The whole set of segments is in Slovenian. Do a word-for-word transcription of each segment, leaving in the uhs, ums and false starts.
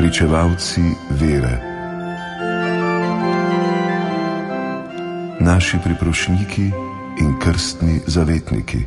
pričevalci vere, naši priprošniki in krstni zavetniki.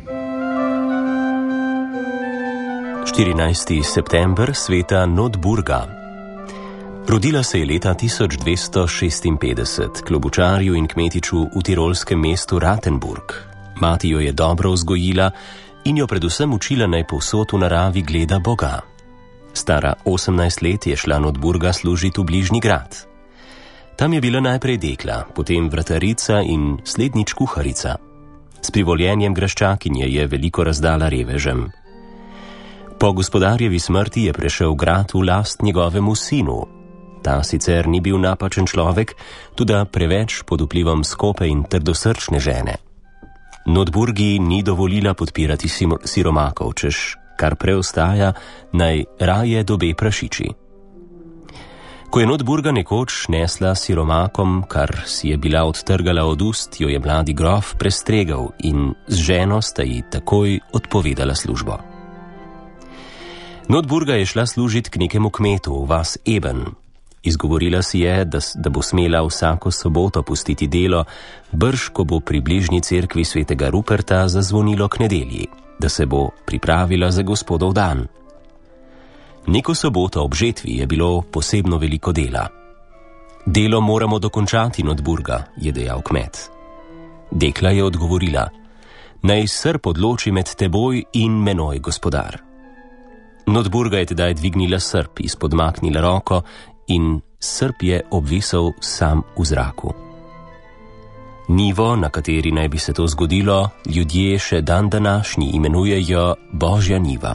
štirinajsti september, sveta Notburga. Rodila se je leta tisoč dvesto šestinpetdeset klobučarju in kmetiču v tirolskem mestu Rattenburg. Mati jo je dobro vzgojila in jo predvsem učila, naj povsod v naravi gleda Boga. Stara osemnajst let je šla Notburga služiti v bližnji grad. Tam je bila najprej dekla, potem vratarica in slednjič kuharica. S privoljenjem graščakinje je veliko razdala revežem. Po gospodarjevi smrti je prešel grad v last njegovemu sinu. Ta sicer ni bil napačen človek, tudi preveč pod vplivom skope in trdosrčne žene. Notburgi ni dovolila podpirati siromakov, češ kar preostaja, naj raje dobe prašiči. Ko je Notburga nekoč nesla siromakom, kar si je bila odtrgala od ust, jo je mladi grof prestregal in z ženo sta ji takoj odpovedala službo. Notburga je šla služiti k nekemu kmetu v vas Eben. Izgovorila si je, da, da bo smela vsako soboto pustiti delo, brž ko bo pri bližnji cerkvi svetega Ruperta zazvonilo k nedelji, da se bo pripravila za gospodov dan. Neko soboto ob žetvi je bilo posebno veliko dela. Delo moramo dokončati, Notburga, je dejal kmet. Dekla je odgovorila: naj srp odloči med teboj in menoj, gospodar. Notburga je tedaj dvignila srp, izpodmaknila roko in srp je obvisel sam v zraku. Nivo, na kateri naj bi se to zgodilo, ljudje še dan današnji imenujejo Božja niva.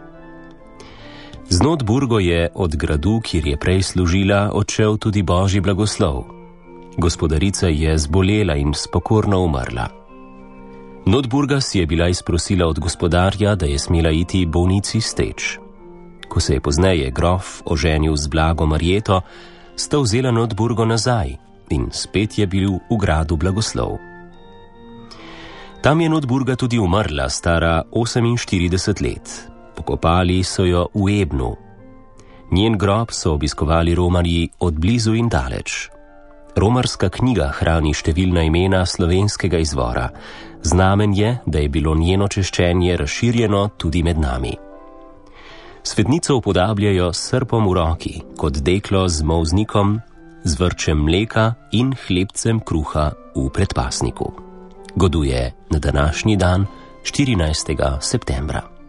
Z Notburgo je od gradu, kjer je prej služila, odšel tudi Božji blagoslov. Gospodarica je zbolela in spokorno umrla. Notburga si je bila izprosila od gospodarja, da je smela iti bolnici steč. Ko se je pozneje grof oženil z blago Marjeto, sta vzela Notburgo nazaj in spet je bil v gradu blagoslov. Tam je Notburga tudi umrla, stara oseminštirideset let. Pokopali so jo v Ebnu. Njen grob so obiskovali romarji od blizu in daleč. Romarska knjiga hrani številna imena slovenskega izvora. Znamen je, da je bilo njeno češčenje razširjeno tudi med nami. Svetnico upodabljajo s srpom v roki, kot deklo z molznikom, z vrčem mleka in hlebcem kruha v predpasniku. Goduje na današnji dan, štirinajstega septembra.